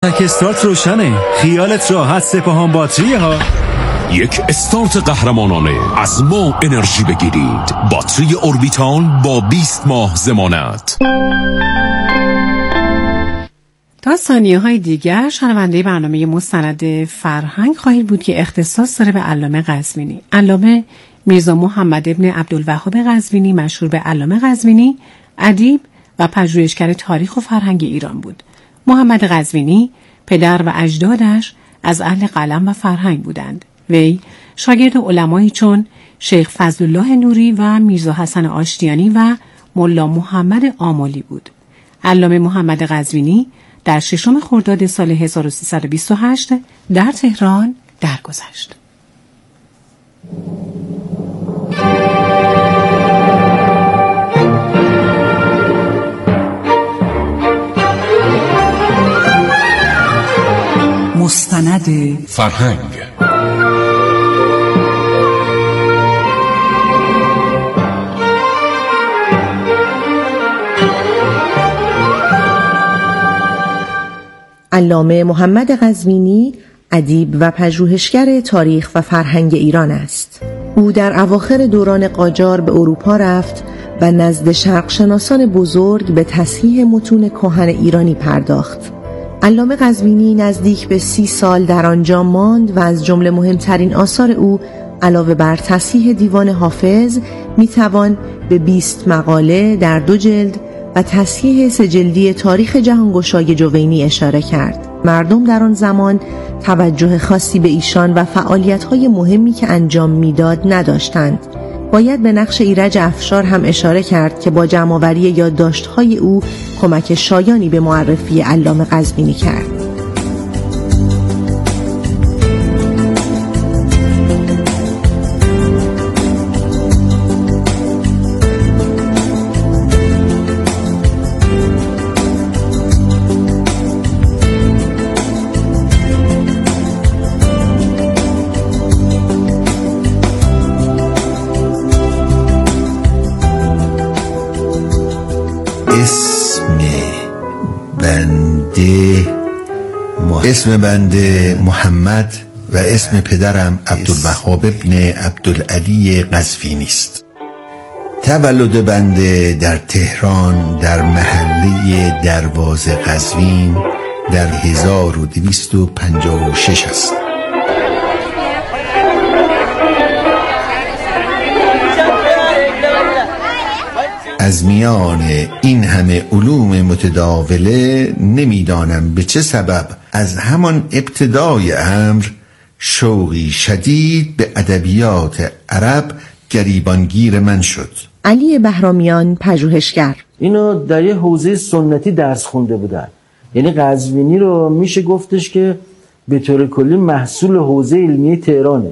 استارت روشنه، خیالت راحت، سپاهان باتری ها. یک استارت قهرمانانه از ما انرژی بگیرید. باتری اوربیتال با 20 ماه ضمانت. تا ثانیه‌های دیگر شنونده برنامه مستند فرهنگ خواهید بود که اختصاص داره به علامه قزوینی. علامه میرزا محمد ابن عبدالوهاب قزوینی، مشهور به علامه قزوینی، ادیب و پژوهشگر تاریخ و فرهنگ ایران بود. محمد قزوینی پدر و اجدادش از اهل قلم و فرهنگ بودند. وی شاگرد علمایی چون شیخ فضلالله نوری و میرزا حسن آشتیانی و ملا محمد آملی بود. علامه محمد قزوینی در 6 خرداد سال 1328 در تهران درگذشت. مستند فرهنگ. علامه محمد قزوینی ادیب و پژوهشگر تاریخ و فرهنگ ایران است. او در اواخر دوران قاجار به اروپا رفت و نزد شرقشناسان بزرگ به تصحیح متون کهن ایرانی پرداخت. علامه قزوینی نزدیک به 30 سال در آنجا ماند و از جمله مهمترین آثار او علاوه بر تصحیح دیوان حافظ میتوان به 20 مقاله در 2 جلد و تصحیح 3 جلدی تاریخ جهانگشای جوینی اشاره کرد. مردم در آن زمان توجه خاصی به ایشان و فعالیت‌های مهمی که انجام میداد نداشتند. باید به نقش ایرج افشار هم اشاره کرد که با جمع‌آوری یادداشت‌های او کمک شایانی به معرفی علامه قزوینی کرد. اسم بنده محمد و اسم پدرم عبدالوهاب ابن عبدالعلی قزوینی است. تولد بنده در تهران در محله دروازه قزوین در 1256 است. از میان این همه علوم متداوله نمیدانم به چه سبب از همان ابتدای امر شوقی شدید به ادبیات عرب گریبانگیر من شد. علی بهرامیان پژوهشگر: اینو در یه حوزه سنتی درس خونده بودن. یعنی قزوینی رو میشه گفتش که به طور کلی محصول حوزه علمی تهرانه.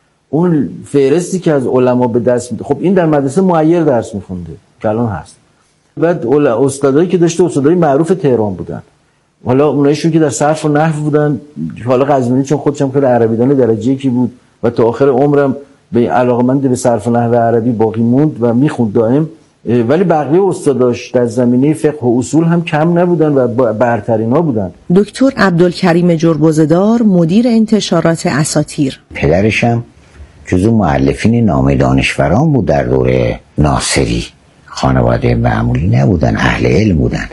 اون فهرستی که از علما به دست میده، خب این در مدرسه معیر درس میخونده که الان هست. بعد استادایی که داشته استادای معروف تهران بودن، حالا اونایشون که در صرف و نحو بودن. حالا قزوینی چون خودش هم خیلی عربیدان درجه یکی بود و تا آخر عمرم به علاقمند به صرف و نحو عربی باقی موند و میخوند دائم. ولی بقیه استاداش در زمینه فقه و اصول هم کم نبودن و برترینا بودن. دکتر عبدالکریم جربوزه‌دار مدیر انتشارات اساطیر: پدرشم جزو مؤلفین نامه دانشوران بود در دوره ناصری. خانواده معمولی نبودن، اهل علم بودن.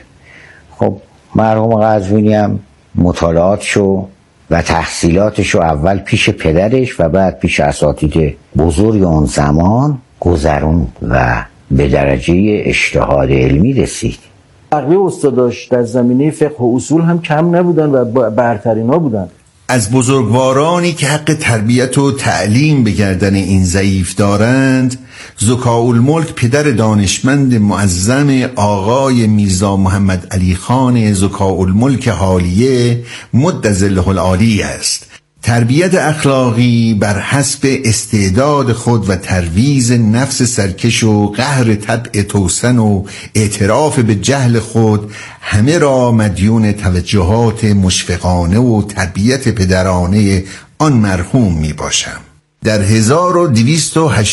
خب مرحوم قزوینی هم مطالعاتشو و تحصیلاتشو اول پیش پدرش و بعد پیش اساتید بزرگ اون زمان گذرون و به درجه اجتهاد علمی رسید. بقیه استاداش در زمینه فقه و اصول هم کم نبودن و برترینا بودن. از بزرگوارانی که حق تربیت و تعلیم به گردن این ضعیف دارند، زکاءالملک پدر دانشمند معظم آقای میرزا محمد علی خان زکاءالملک حالیه مد ظله العالی است. تربیت اخلاقی بر حسب استعداد خود و ترویض نفس سرکش و قهر طبع توسن و اعتراف به جهل خود همه را مدیون توجهات مشفقانه و تربیت پدرانه آن مرحوم می باشم. در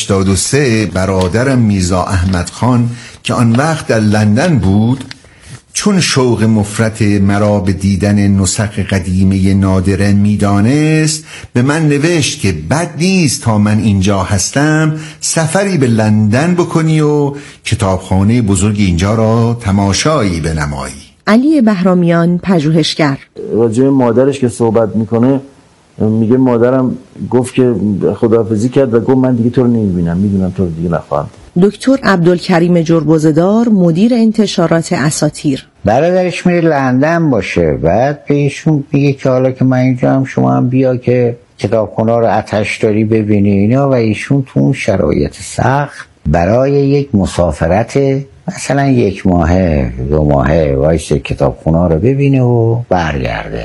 1283 برادرم میرزا احمد خان که آن وقت در لندن بود چون شوق مفرط مرا به دیدن نسخ قدیمه نادره میدانست، به من نوشت که بد نیست تا من اینجا هستم سفری به لندن بکنی و کتابخانه بزرگ اینجا را تماشایی بنمایی. علی بهرامیان، پژوهشگر. راجع به مادرش که صحبت میکنه میگه مادرم گفت که خداحافظی کرد و گفت من دیگه تو رو نمیبینم، میدونم تو رو دیگه نخواهم. دکتر عبدالکریم جربزه‌دار، مدیر انتشارات اساطیر. برادرش میره لندن باشه، بعد به ایشون میگه که حالا که من اینجا هم شما هم بیا که کتابخونه رو آتش داری ببینی اینا، و ایشون تو اون شرایط سخت برای یک مسافرت مثلا 1 ماهه 2 ماهه وایسه کتابخونه رو ببینه و برگرده.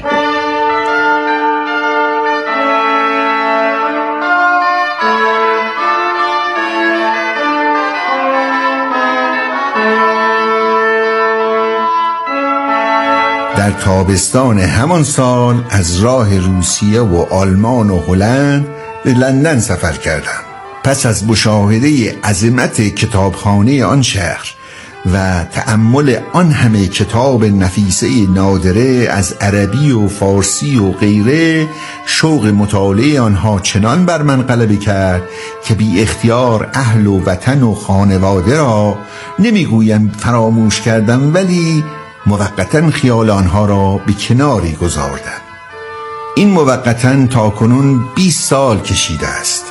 در تابستان همان سال از راه روسیه و آلمان و هلند به لندن سفر کردم. پس از مشاهده عظمت کتابخانه آن شهر و تأمل آن همه کتاب نفیسه نادره از عربی و فارسی و غیره، شوق مطالعه آنها چنان بر من غلبه کرد که بی اختیار اهل و وطن و خانواده را نمیگویم فراموش کردم، ولی موقتاً خیال آنها را به کناری گذاردم. این موقتاً تا کنون 20 سال کشیده است.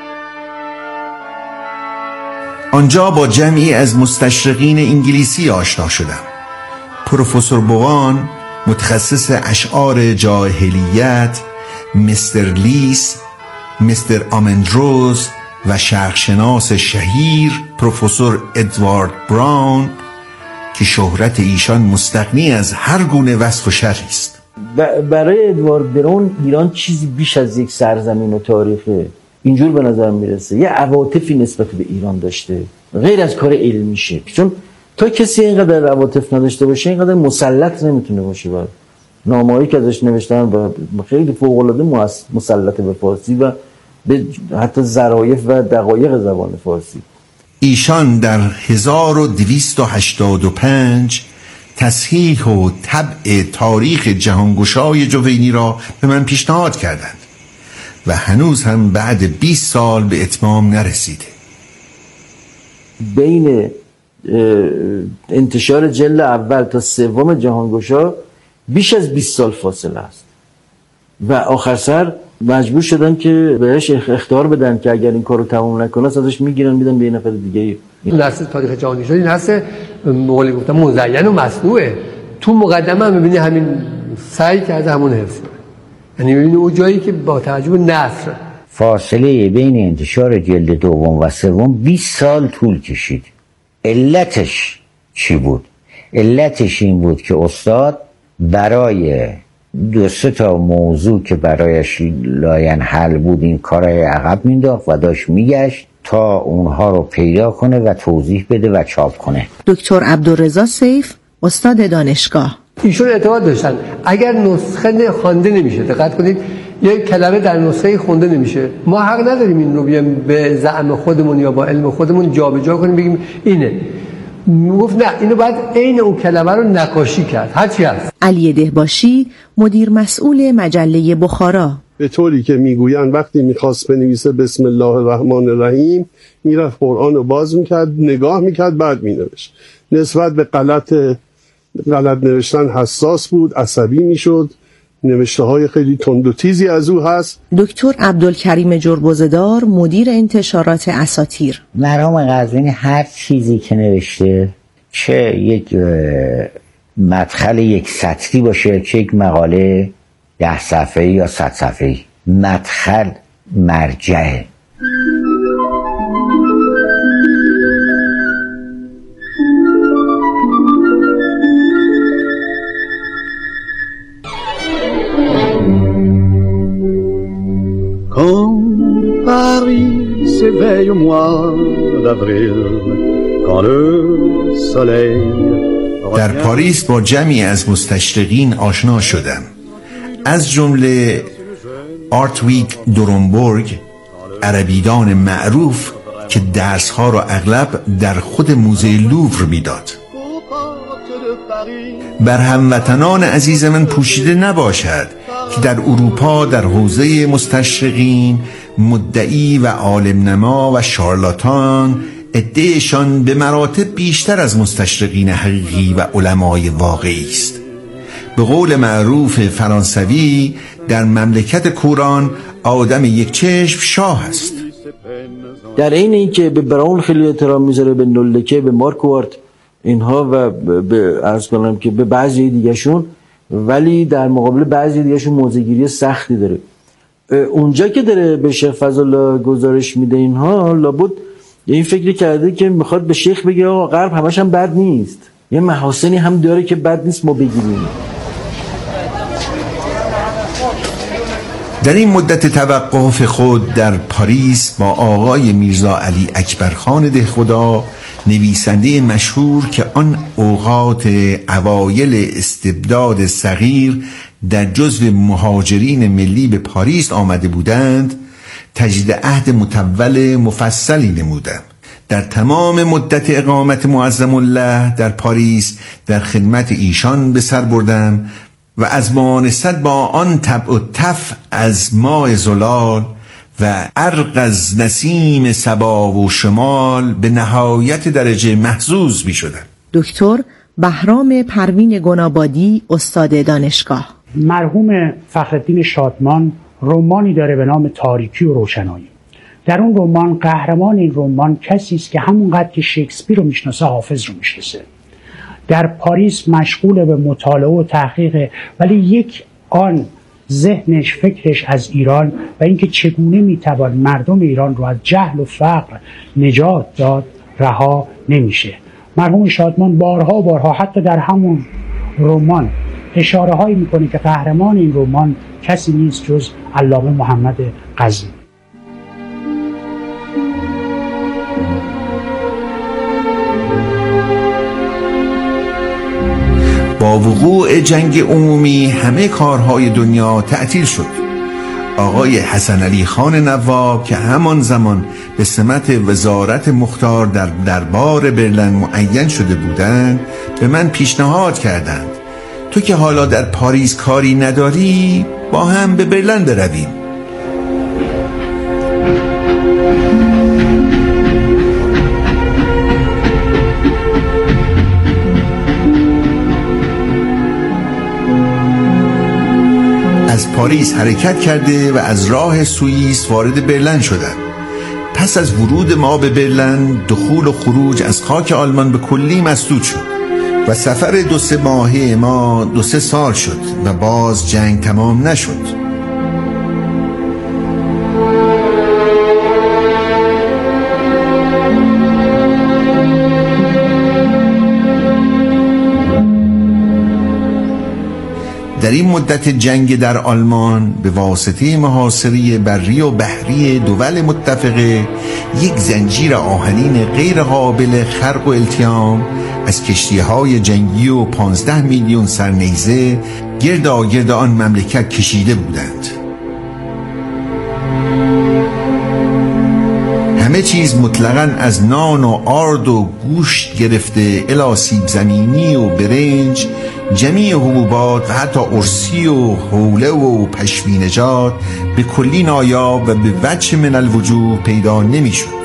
آنجا با جمعی از مستشرقین انگلیسی آشنا شدم. پروفسور بوغان، متخصص اشعار جاهلیت، مستر لیس، مستر آمندروز و شرقشناس شهیر پروفسور ادوارد براون که شهرت ایشان مستغنی از هر گونه وصف و شرحی است. برای ادوارد براون ایران چیزی بیش از یک سرزمین و تاریخه. اینجور به نظر میرسه یه عواطفی نسبت به ایران داشته، غیر از کار علمیشه، چون تا کسی اینقدر عواطف نداشته باشه اینقدر مسلط نمیتونه باشه. و نامه‌ای که ازش نوشتن و خیلی فوق‌العاده مسلط به فارسی و به حتی ظرایف و دقایق زبان فارسی. ایشان در 1285 تصحیح و طبع تاریخ جهانگشای جوینی را به من پیشنهاد کردند و هنوز هم بعد 20 سال به اتمام نرسیده. بین انتشار جلد اول تا 3 جهانگشا بیش از 20 سال فاصله است و آخر سر مجبور شدن که بهش اخطار بدن که اگر این کارو تمام نکنه ازش میگیرن میدن به یه نفر دیگه. این نسل تاریخ جهانی شد، این نسل مقوله گفتم مزین و مصنوعه. تو مقدمه هم میبینی همین سعی کرده همون حفظ، یعنی میبینی اون جایی که با توجه به نثر فاصله بین انتشار جلد 2 و 3 20 سال طول کشید. علتش چی بود؟ علتش این بود که استاد برای 2-3 موضوع که برایش لاینحل بود این کارهای عقب مینداخت و داشت میگشت تا اونها رو پیدا کنه و توضیح بده و چاپ کنه. دکتر عبدالرضا سیف، استاد دانشگاه. ایشون اعتقاد داشتن اگر نسخه خوانده نمیشه، دقت کنید یک کلمه در نسخه خونده نمیشه، ما حق نداریم این رو بیام به زعم خودمون یا با علم خودمون جابجا کنیم بگیم اینه. گفت نه، اینو باید عین اون کلمه رو نقاشی کرد هرچی هست. علی دهباشی، مدیر مسئول مجله بخارا. به طوری که میگویند وقتی میخواست بنویسه بسم الله الرحمن الرحیم میرفت قرآن رو باز میکرد، نگاه میکرد، بعد مینوشت. نسبت به غلط نوشتن حساس بود، عصبی میشد. نوشته های خیلی تند و تیزی از او هست. دکتر عبدالکریم جربزه‌دار، مدیر انتشارات اساطیر. مرحوم قزوینی هر چیزی که نوشته، چه یک مدخل 1 سطری باشه، چه یک مقاله 10 صفحه‌ای یا 100 صفحه‌ای، مدخل مرجعه. Quand Paris s'éveille au mois d'avril, quand le soleil. در پاریس با جمعی از مستشرقین آشنا شدم، از جمله آرتویگ دورنبورگ، عربیدان معروف که درسها را اغلب در خود موزه لوور میداد. بر هموطنان عزیز من پوشیده نباشد که در اروپا در حوزه مستشرقین مدعی و عالم نما و شارلاتان عده‌شان به مراتب بیشتر از مستشرقین حقیقی و علمای واقعی است. به قول معروف فرانسوی در مملکت کوران آدم یک چشم شاه است. در این اینکه به براون خیلی احترام میذاره، به نولکه، به مارکوارت اینها و به عرض کنم که به بعضی دیگهشون، ولی در مقابل بعضی دیگهشون موضع‌گیری سختی داره. اونجا که داره به شیخ فضلالله گزارش میده اینها، لابد این فکری کرده که میخواد به شیخ بگه آقا غرب همش هم بد نیست، یه محاسنی هم داره که بد نیست ما بگیریم. در این مدت توقف خود در پاریس با آقای میرزا علی اکبرخان دهخدا، نویسنده مشهور که آن اوقات اوایل استبداد صغیر در جزو مهاجرین ملی به پاریس آمده بودند، تجدید عهد مطول مفصلی نمودم. در تمام مدت اقامت معظم الله در پاریس در خدمت ایشان به سر بردم و از مانست با آن طبع و تف از ماه زلال و عرق از نسیم صبا و شمال به نهایت درجه محظوظ می شدم. دکتر بهرام پروین گنابادی، استاد دانشگاه. مرحوم فخرالدین شادمان رمانی داره به نام تاریکی و روشنایی. در اون رمان قهرمان این رمان کسی است که همونقدر که شکسپیر رو میشناسه حافظ رو میشناسه. در پاریس مشغول به مطالعه و تحقیق، ولی یک آن ذهنش، فکرش از ایران و اینکه چگونه میتوان مردم ایران رو از جهل و فقر نجات داد رها نمیشه. مرحوم شادمان بارها حتی در همون رمان اشاره هایی میکنه که قهرمان این رمان کسی نیست جز علامه محمد غزنوی. با وقوع جنگ عمومی همه کارهای دنیا تعطیل شد. آقای حسن علی خان نواب که همان زمان به سمت وزارت مختار در دربار برلین معین شده بودند به من پیشنهاد کردند تو که حالا در پاریس کاری نداری با هم به برلین برویم. از پاریس حرکت کرده و از راه سوئیس وارد برلین شدند. پس از ورود ما به برلین دخول و خروج از خاک آلمان به کلی مسدود شد و سفر 2-3 ماهه ما 2-3 سال شد و باز جنگ تمام نشد. در این مدت جنگ در آلمان به واسطه محاصره بری و بحری دول متفقه یک زنجیر آهنین غیر قابل خرق و التیام از کشتی‌های جنگی و 15 میلیون سرنیزه گرد آن مملکت کشیده بودند. همه چیز مطلقاً از نان و آرد و گوشت گرفته الی سیب زمینی و برنج، جمیع حبوبات و حتی ارسی و حوله و پشمینجات به کلی نایاب و به وجه من الوجوه پیدا نمی شد.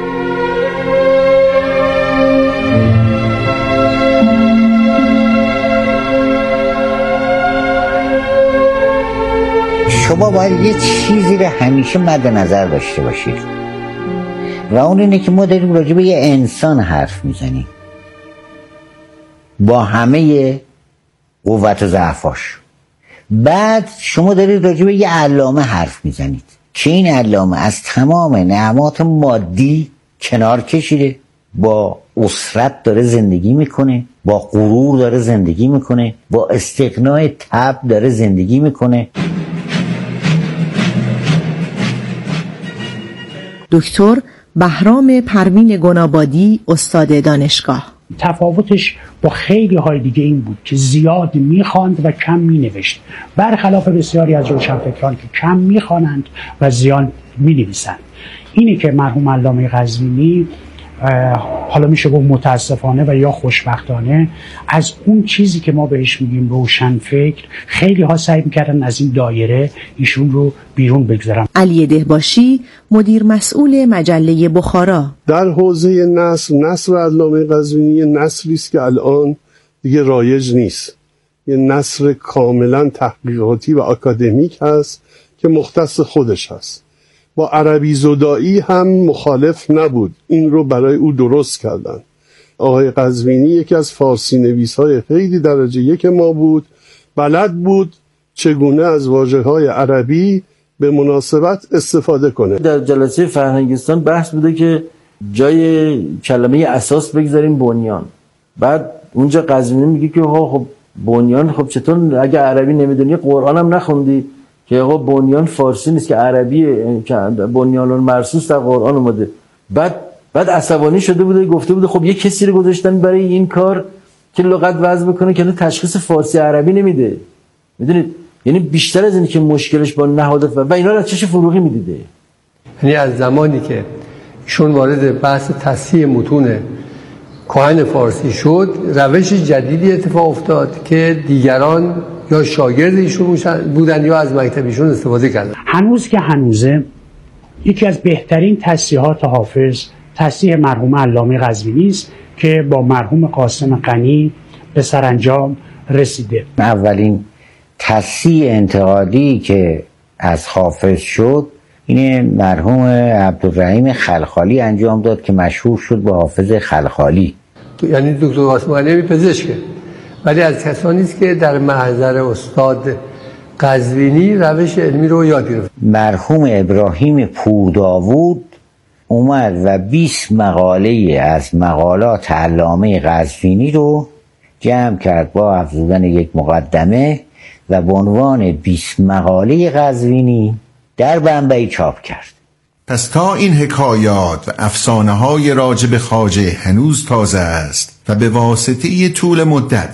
شما باید یه چیزی رو همیشه مد نظر داشته باشید و اون اینه که ما داریم راجع به یه انسان حرف میزنیم با همه قوت و ضعفاش. بعد شما دارید راجع به یه علامه حرف میزنید که این علامه از تمام نعمات مادی کنار کشیده، با اسرت داره زندگی میکنه، با غرور داره زندگی میکنه، با استغنای طبع داره زندگی میکنه. دکتر بهرام پروین گنابادی، استاد دانشگاه. تفاوتش با خیلی های دیگه این بود که زیاد میخواند و کم مینوشت، برخلاف بسیاری از روشنفکران که کم میخوانند و زیاد مینویسند. اینه که مرحوم علامه غزنوی حالا میشه گفت متاسفانه و یا خوشبختانه از اون چیزی که ما بهش میگیم روشن فکر خیلی ها سعی میکردن از این دایره ایشون رو بیرون بگذارن. علی دهباشی مدیر مسئول مجله بخارا: در حوزه نثر علامه قزوینی نثری است که الان دیگه رایج نیست، یه نثر کاملا تحقیقاتی و اکادمیک هست که مختص خودش هست. با عربی زدایی هم مخالف نبود، این رو برای او درست کردن. آقای قزوینی یکی از فارسی نویس‌های خیلی درجه یک ما بود، بلد بود چگونه از واژه‌های عربی به مناسبت استفاده کنه. در جلسه فرهنگستان بحث بوده که جای کلمه اساس بگذاریم بنیان. بعد اونجا قزوینی میگه که خب بنیان، خب چطور اگه عربی نمیدونی قرآن هم نخوندی که آقا بنیان فارسی نیست که عربیه، که بنیان المرصوص در قرآن اومده. بعد عصبانی شده بوده، گفته بوده خب یه کسی رو گذاشتن برای این کار که لغت وضع بکنه که تشخیص فارسی عربی نمیده. میدونید یعنی بیشتر از اینی که مشکلش با نهادات و اینا رو از چش فروغی میدیده. یعنی از زمانی که ایشون وارد بحث تصحیح متون کهن فارسی شد، روش جدیدی اتفاق افتاد که دیگران یا شاگرد ایشون بودن یا از مکتب ایشون استفاده کردن. هنوز که هنوزه یکی از بهترین تصحیحات حافظ تصحیح مرحوم علامه قزوینی است که با مرحوم قاسم غنی به سرانجام رسیده. اولین تصحیح انتقادی که از حافظ شد اینه مرحوم عبدالرحیم خلخالی انجام داد که مشهور شد به حافظ خلخالی. یعنی دکتر قاسم غنی پزشکه، ولی از کسانی است که در محضر استاد قزوینی روش علمی رو یاد گرفت. مرحوم ابراهیم پورداوود اومد و 20 مقاله از مقالات علامه قزوینی رو جمع کرد با افزودن یک مقدمه و به عنوان 20 مقاله قزوینی در بنبئی چاپ کرد. پس تا این حکایات و افسانه های راجب خواجه هنوز تازه است و به واسطه طول مدت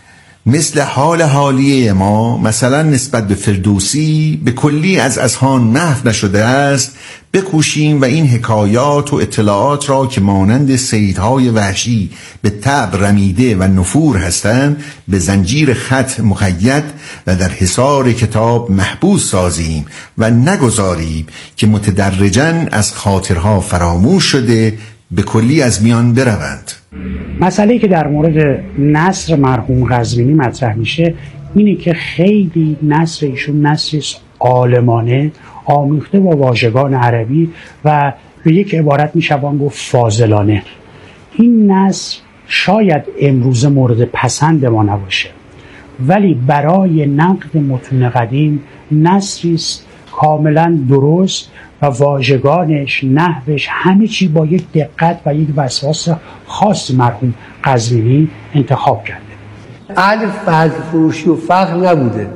مثل حال حالیه ما مثلا نسبت به فردوسی به کلی از اذهان محو نشده است، بکوشیم و این حکایات و اطلاعات را که مانند صیدهای وحشی به طبع رمیده و نفور هستند به زنجیر خط مقید و در حصار کتاب محبوس سازیم و نگذاریم که متدرجاً از خاطرها فراموش شده به کلی از میان بروند. مسئله که در مورد نثر مرحوم قزوینی مطرح میشه اینه که خیلی نثر ایشون نثری عالمانه آمیخته با واژگان عربی و به یک عبارت میشوان گفت فاضلانه. این نثر شاید امروز مورد پسند ما نباشه، ولی برای نقد متون قدیم نثری است کاملا درست و واژگانش، نحوش، همه چی با یک دقت و یک وسواس خاص مرحوم قزوینی انتخاب کرده. اهل فرد فروشی و فقر نبوده،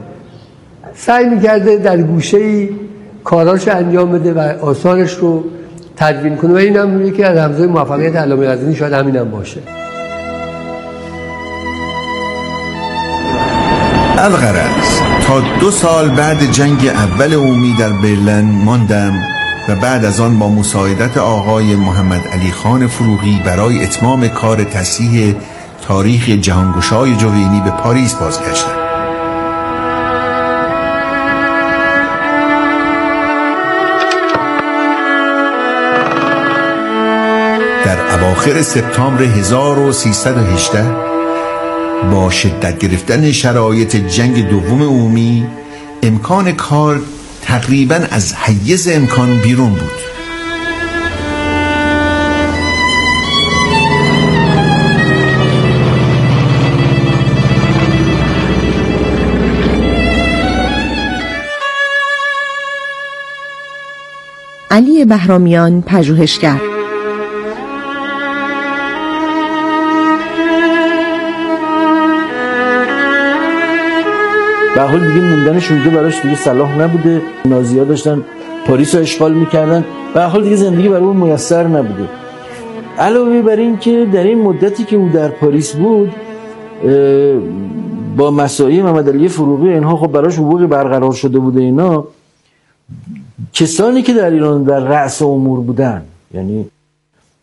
سعی میکرده در گوشه‌ای کاراش انجام بده و آثارش رو تدوین کنه و این هم یکی از رمزهای موفقیت علامه قزوینی شاید همین هم باشه. الغرض تا 2 سال بعد جنگ اول عمومی در برلین ماندم و بعد از آن با مساعدت آقای محمد علی خان فروغی برای اتمام کار تصحیح تاریخ جهانگشای جوینی به پاریس بازگشتم. در اواخر سپتامبر 1318 با شدت گرفتن شرایط جنگ دوم عمومی امکان کار تقریباً از حیز امکان بیرون بود. علی بهرامیان پژوهشگر. به حال دیگه موندنش اونجا براش دیگه صلاح نبوده، نازی‌ها داشتن پاریس رو اشغال میکردن، به حال دیگه زندگی برای اون میسر نبوده. علاوه بر این که در این مدتی که او در پاریس بود با مساعی محمد علی فروغی اینها خب براش حقوقی برقرار شده بوده. اینا کسانی که در ایران در رأس امور بودن، یعنی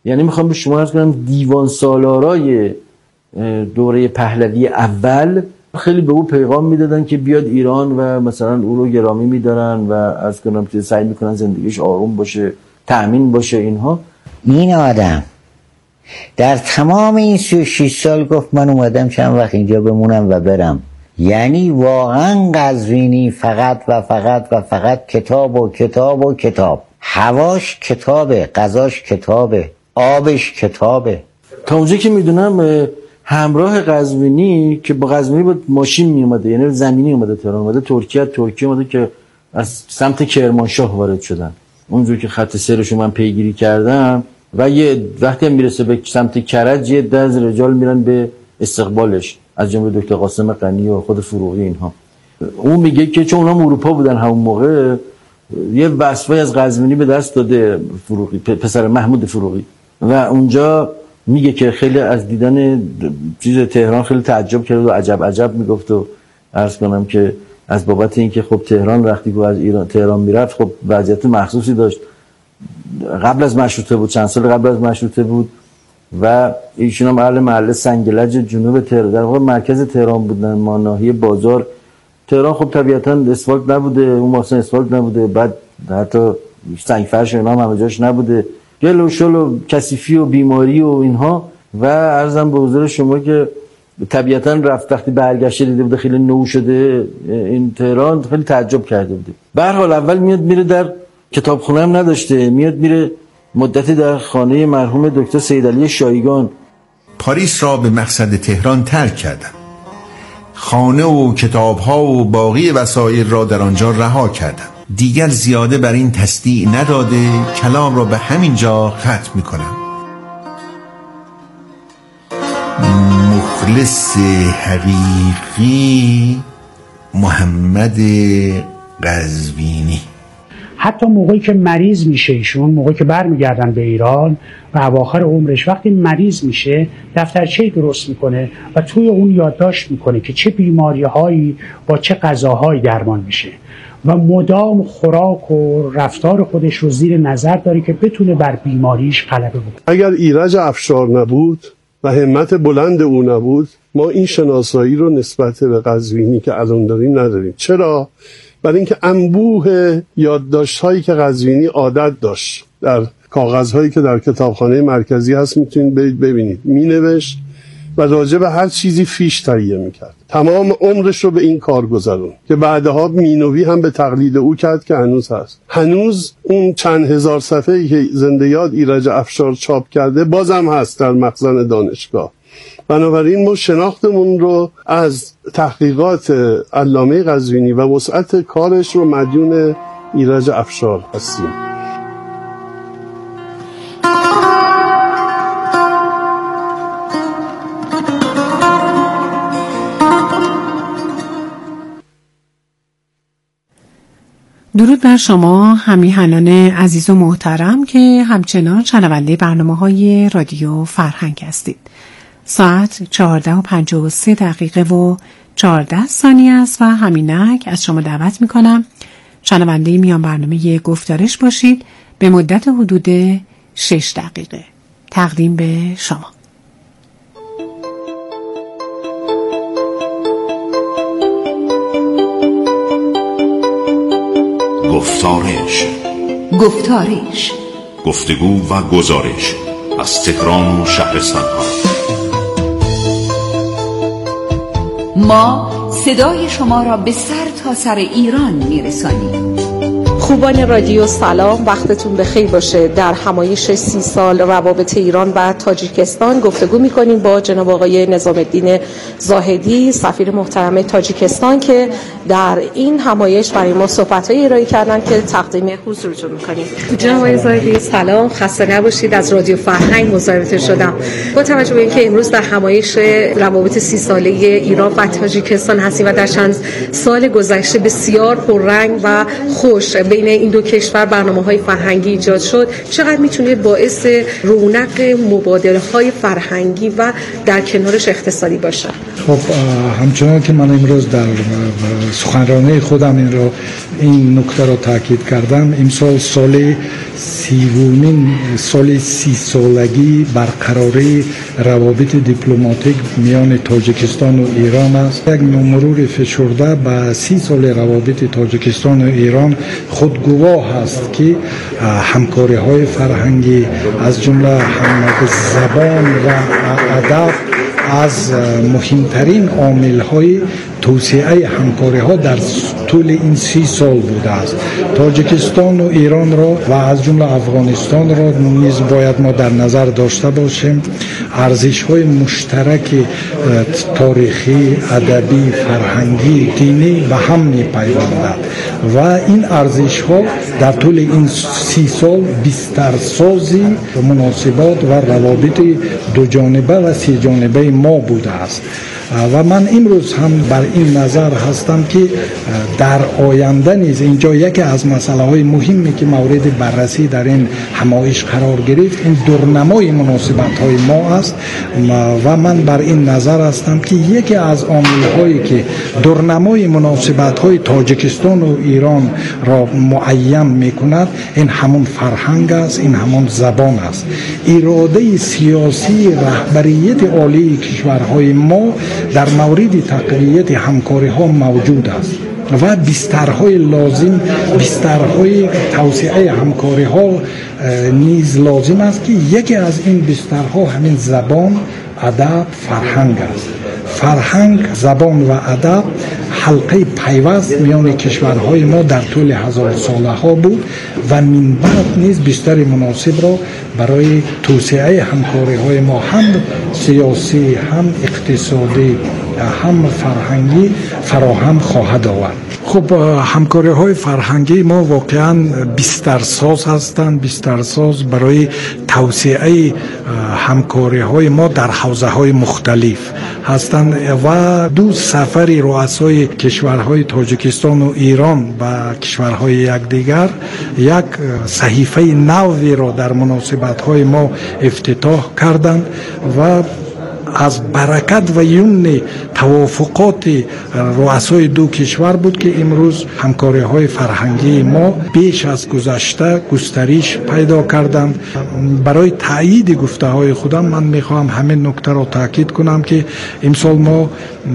یعنی میخوام به شما عرض کنم دیوان سالارای دوره پهلوی اول خیلی به او پیغام میدادن که بیاد ایران و مثلا او رو گرامی میدارن و عرض کنم که سعی میکنن زندگیش آروم باشه، تأمین باشه. اینها این آدم در تمام این 36 سال گفت من اومدم چند وقت اینجا بمونم و برم. یعنی واقعا قزوینی فقط و فقط و فقط کتاب و کتاب و کتاب. هواش کتابه، غذاش کتابه، آبش کتابه. تا اونجا که میدونم همراه قزوینی که با قزوینی با ماشین می اومده، یعنی زمینی اومده تهران، اومده ترکیه اومده که از سمت کرمانشاه وارد شدن. اونجور که خط سیرشو من پیگیری کردم و یه وقتی هم میرسه به سمت کرج یه ده از رجال میرن به استقبالش، از جمله دکتر قاسم غنی و خود فروغی. اینها اون میگه که چون اونها اروپا بودن همون موقع، یه وصفه از قزوینی به دست داده فروغی، پسر محمود فروغی، و اونجا میگه که خیلی از دیدن چیز تهران خیلی تعجب کرد و عجب میگفت و عرض کنم که از بابت اینکه خب تهران وقتی که از ایران تهران میرفت خب وضعیت مخصوصی داشت، قبل از مشروطه بود، چند سال قبل از مشروطه بود و ایشون هم اهل محله سنگلج جنوب تهران، در واقع مرکز تهران بودن، ما ناحیه بازار تهران. خب طبیعتاً اسفالت نبوده، اون واسه اسفالت نبوده، بعد حتی سنگ فرش اینا هم همه جاش نبوده، گل و شل و کثیفی و بیماری و اینها. و عرضم به حضور شما که طبیعتاً رفت وقتی برگشته دیده بوده خیلی نو شده این تهران، خیلی تعجب کرده بوده. به هر حال اول میاد میره، در کتابخونه هم نداشته، میاد میره مدتی در خانه مرحوم دکتر سیدعلی شایگان. پاریس را به مقصد تهران ترک کردم. خانه و کتاب‌ها و باقی وسایل را در آنجا رها کردم. دیگر زیاده بر این تصدیع نداده کلام را به همین جا ختم می‌کنم. مخلص حقیقی محمد قزوینی. حتی موقعی که مریض میشه ایشون، موقعی که برمیگردن به ایران و اواخر عمرش وقتی مریض میشه دفترچه‌ای درست میکنه و توی اون یادداشت میکنه که چه بیماری‌هایی با چه غذاهایی درمان میشه و مدام خوراک و رفتار خودش رو زیر نظر داره که بتونه بر بیماریش غلبه بکنه. اگر ایرج افشار نبود و همت بلند او نبود، ما این شناسایی رو نسبت به قزوینی که الان داریم نداریم. چرا؟ برای اینکه انبوه یادداشت‌هایی که قزوینی عادت داشت در کاغذهایی که در کتابخانه مرکزی هست میتونید ببینید، مینوشت و راجع به هر چیزی فیش تهیه میکرد. تمام عمرش رو به این کار گذرون که بعدها مینوی هم به تقلید او کرد که هنوز هست. هنوز اون چند هزار صفحه‌ای که زنده یاد ایرج افشار چاپ کرده بازم هست در مخزن دانشگاه. بنابراین ما شناختمون رو از تحقیقات علامه قزوینی و وسعت کارش رو مدیون ایرج افشار هستیم. درود بر شما همیهنان عزیز و محترم که همچنان شنونده برنامه‌های رادیو فرهنگ هستید. ساعت 14:53 و 14 ثانیه است و همینک از شما دعوت میکنم شنونده میان برنامه گفتارش باشید به مدت حدود 6 دقیقه. تقدیم به شما. گفتارش گفتگو و گزارش از تهران و شهرستان‌ها. ما صدای شما را به سر تا سر ایران میرسانیم. خوبان رادیو سلام، وقتتون بخیر باشه. در همایش 30 سال روابط ایران و تاجیکستان گفتگو میکنیم با جناب آقای نظام الدین زاهدی، سفیر محترم تاجیکستان که در این همایش برای ما صحبت‌های ارائه کردن که تقدیم حضورتون میکنیم. جناب آقای زاهدی سلام، خسته نباشید. از رادیو فرهنگ مزاحمتون شدم. با توجه به اینکه امروز در همایش روابط 30 ساله ایران و تاجیکستان هستیم و در چند سال گذشته بسیار پررنگ و خوش بین این دو کشور برنامه‌های فرهنگی ایجاد شد، چقدر میتونه باعث رونق مبادله‌های فرهنگی و در کنارش اقتصادی باشه؟ خب همچنان که من امروز در سخنرانی خودم این نکته را تاکید کردم، امسال سال 30 سالگی برقراری روابط دیپلماتیک میان تاجیکستان و ایران است. یک مرور فشرده به 30 سال روابط تاجیکستان و ایران خودگواه است که همکاری های فرهنگی از جمله زبان و ادب از مهمترین عامل های توسعه همکاری ها در طول این 30 سال بوده است. تاجیکستان و ایران را و از جمله افغانستان را نیز باید ما در نظر داشته باشیم. ارزش های مشترک تاریخی، ادبی، فرهنگی، دینی به هم می‌پیوندند و این ارزش ها در طول این 30 سال بسترسازی مناسبات و روابط دو جانبه و سه جانبه ما بوده است. و من امروز هم بر این نظر هستم که در آینده نیز اینجا یکی از مسئله های مهمی که مورد بررسی در این همایش قرار گرفت این دورنمای مناسبت های ما است و من بر این نظر هستم که یکی از عامل هایی که دورنمای مناسبت های تاجیکستان و ایران را معین میکند این همون فرهنگ است، این همون زبان است. اراده سیاسی رهبریت عالی کشورهای ما در مورد تقویت همکاری ها موجود است و بسترهای لازم، بسترهای توسعه همکاری ها نیز لازم است که یکی از این بسترها همین زبان، ادب، فرهنگ است. فرهنگ، زبان و ادب حلقه پیوست میان کشورهای ما در طول هزار ساله ها بود و من بعد نیز بستر مناسب را برای توسعه همکاری های ما هم سیاسی، هم اقتصادی، هم فرهنگی فراهم خواهد آورد. خب همکاری های فرهنگی ما واقعا بسترساز هستند، بسترساز برای توسعه همکاری های ما در حوزه های مختلف هستند و دو سفر رؤسای کشورهای تاجیکستان و ایران و کشورهای یکدیگر یک صحیفه نوی را در مناسبت های ما افتتاح کردند و از برکت و یمن توافقات رؤسای دو کشور بود که امروز همکاری های فرهنگی ما بیش از گذشته گسترش پیدا کردند. برای تایید گفته های خودم من میخوام همین نکته را تاکید کنم که امسال ما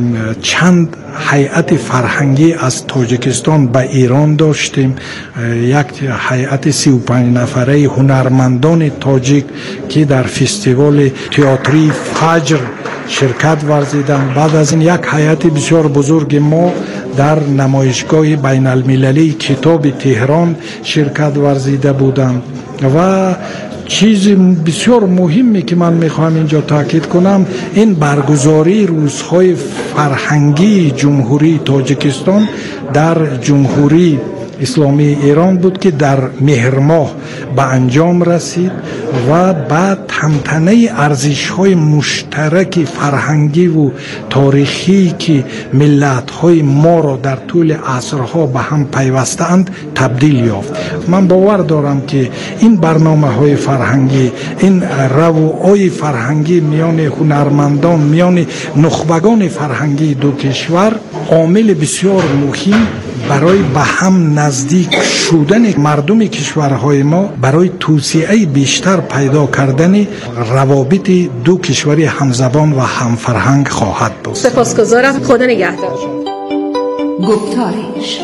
چند هیئت فرهنگی از تاجیکستان به ایران داشتیم. یک هیئت 35 نفره هنرمندان تاجیک که در فستیوال تئاتری فجر شرکت ورزیدند. بعد از این یک هیئت بسیار بزرگ ما در نمایشگاه بین المللی کتاب تهران شرکت ورزیده بودند و چیز بسیار مهمی که من میخوام اینجا تاکید کنم این برگزاری روزهای فرهنگی جمهوری تاجیکستان در جمهوری اسلامی ایران بود که در مهر ماه به انجام رسید و بعد تمتنه ارزش‌های مشترک فرهنگی و تاریخی که ملت‌های ما را در طول عصرها به هم پیوستند تبدیل یافت. من باور دارم که این برنامه‌های فرهنگی، این روابط فرهنگی میان هنرمندان، میان نخبگان فرهنگی دو کشور عامل بسیار مهم برای به هم نزدیک شدن مردم کشورهای ما، برای توسعه بیشتر پیدا کردن روابط دو کشوری همزبان و همفرهنگ خواهد بود. سپاسگزارم. خدا نگهدار. گفتارش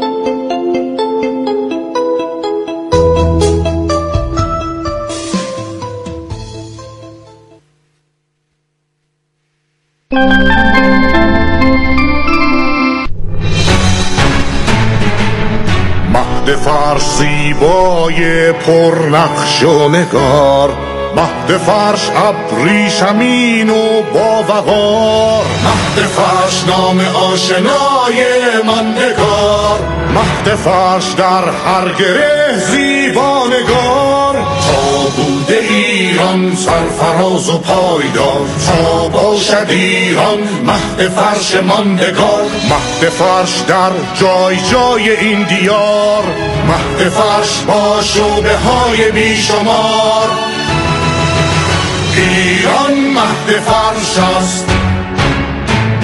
مهد فرش زیبای پرنقش و نگار، مهد فرش ابریشمین و باوقار، مهد فرش نام آشنای من نگار، مهد فرش در هر گره زیبانگار. تا بوده ایران سرفراز و پایدار، تا باشد ایران مهد فرش ماندگار. مهد فرش در جای جای این دیار، مهد فرش با شعبه های بیشمار. ایران مهد فرش است،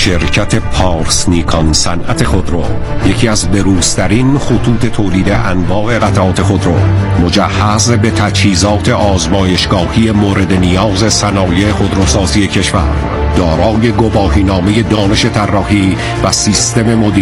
شرکت پارس نیکان صنعت خودرو، یکی از بروزترین خطوط تولید انواع قطعات خودرو، مجهز به تجهیزات آزمایشگاهی مورد نیاز صنایع خودروسازی کشور، دارای گواهینامه دانش طراحی و سیستم مدیریت